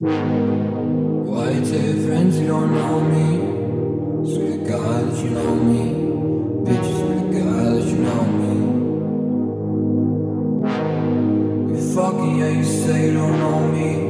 Why you tell your friends you don't know me? Swear to God that you know me. Bitch, swear to God that you know me. You fucking, yeah, you say you don't know me.